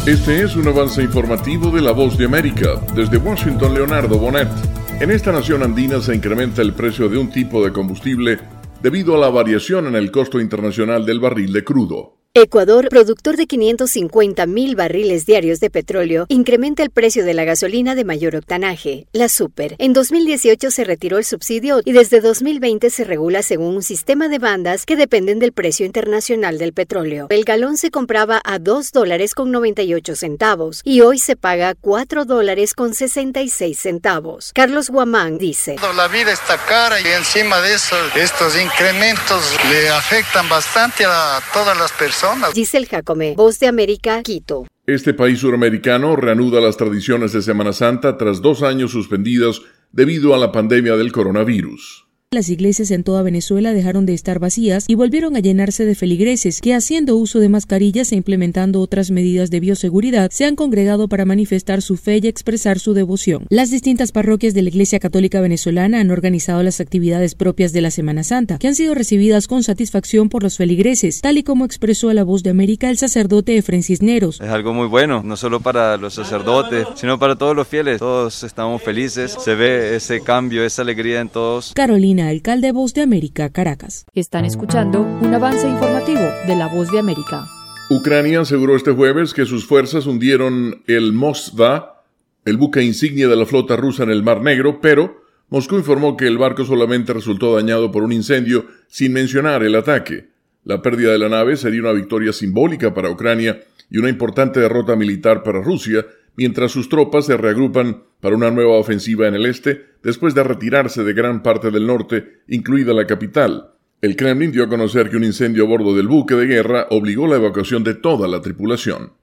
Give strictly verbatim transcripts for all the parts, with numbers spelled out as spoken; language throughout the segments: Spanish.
Este es un avance informativo de La Voz de América. Desde Washington, Leonardo Bonet. En esta nación andina se incrementa el precio de un tipo de combustible debido a la variación en el costo internacional del barril de crudo. Ecuador, productor de quinientos cincuenta mil barriles diarios de petróleo, incrementa el precio de la gasolina de mayor octanaje, la Super. En dos mil dieciocho se retiró el subsidio y desde dos mil veinte se regula según un sistema de bandas que dependen del precio internacional del petróleo. El galón se compraba a dos dólares con noventa y ocho centavos y hoy se paga cuatro dólares con sesenta y seis centavos. Carlos Guamán dice: La vida está cara y encima de eso, estos incrementos le afectan bastante a todas las personas. Giselle Jacome, Voz de América, Quito. Este país suramericano reanuda las tradiciones de Semana Santa tras dos años suspendidas debido a la pandemia del coronavirus. Las iglesias en toda Venezuela dejaron de estar vacías y volvieron a llenarse de feligreses que, haciendo uso de mascarillas e implementando otras medidas de bioseguridad, se han congregado para manifestar su fe y expresar su devoción. Las distintas parroquias de la Iglesia Católica Venezolana han organizado las actividades propias de la Semana Santa, que han sido recibidas con satisfacción por los feligreses, tal y como expresó a La Voz de América el sacerdote Efren Cisneros. Es algo muy bueno, no solo para los sacerdotes, sino para todos los fieles. Todos estamos felices, se ve ese cambio, esa alegría en todos. Carolina, alcalde Voz de América, Caracas. Están escuchando un avance informativo de La Voz de América. Ucrania aseguró este jueves que sus fuerzas hundieron el Moskva, el buque insignia de la flota rusa en el Mar Negro, pero Moscú informó que el barco solamente resultó dañado por un incendio, sin mencionar el ataque. La pérdida de la nave sería una victoria simbólica para Ucrania y una importante derrota militar para Rusia, mientras sus tropas se reagrupan para una nueva ofensiva en el este, después de retirarse de gran parte del norte, incluida la capital. El Kremlin dio a conocer que un incendio a bordo del buque de guerra obligó la evacuación de toda la tripulación.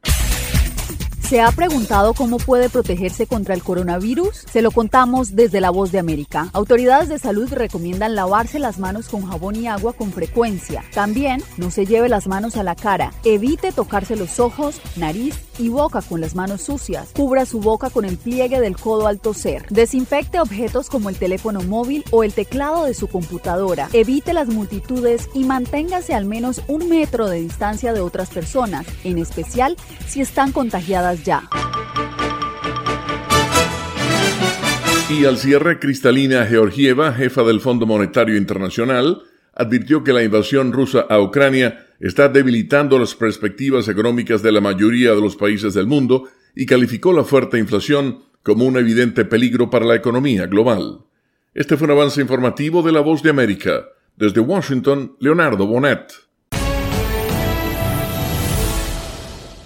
¿Se ha preguntado cómo puede protegerse contra el coronavirus? Se lo contamos desde La Voz de América. Autoridades de salud recomiendan lavarse las manos con jabón y agua con frecuencia. También no se lleve las manos a la cara. Evite tocarse los ojos, nariz y boca con las manos sucias. Cubra su boca con el pliegue del codo al toser. Desinfecte objetos como el teléfono móvil o el teclado de su computadora. Evite las multitudes y manténgase al menos un metro de distancia de otras personas, en especial si están contagiadas ya. Y al cierre, Kristalina Georgieva, jefa del Fondo Monetario Internacional, advirtió que la invasión rusa a Ucrania está debilitando las perspectivas económicas de la mayoría de los países del mundo y calificó la fuerte inflación como un evidente peligro para la economía global. Este fue un avance informativo de La Voz de América. Desde Washington, Leonardo Bonet.